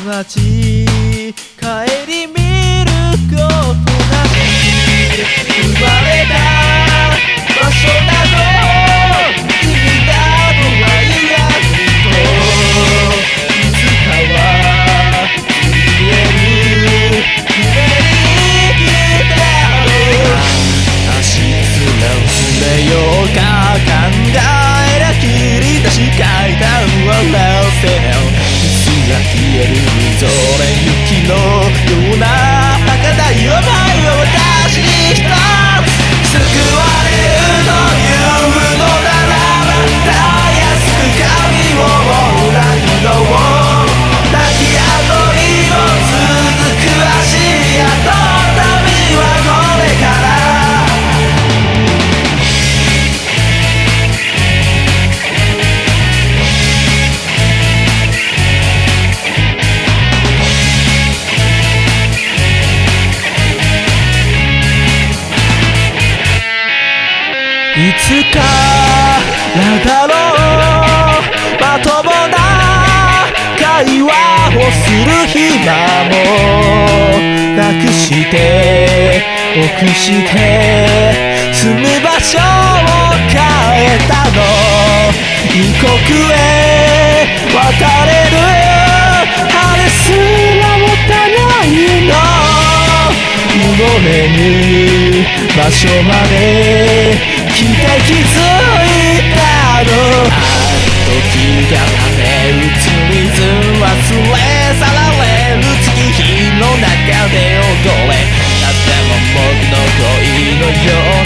街帰り見ることなし生まれた場所など君だとは言わずといつかは消える夢に生きたろう足すら薄れようか考えりゃ切り出し書いた笑わせよ消えるみぞれ雪のような儚い想いを私に一つ救われるというのならばたやすく髪を裏切ろう泣き跡にも続く足跡旅はこれからいつからだろうまともな会話をする暇もなくして臆して住む場所を変えたの異国へ渡れるあれすらもたないの埋もれぬ場所まで気づいたの時が流れ移りず忘れ去られる月日の中で踊れだっても僕の恋のよう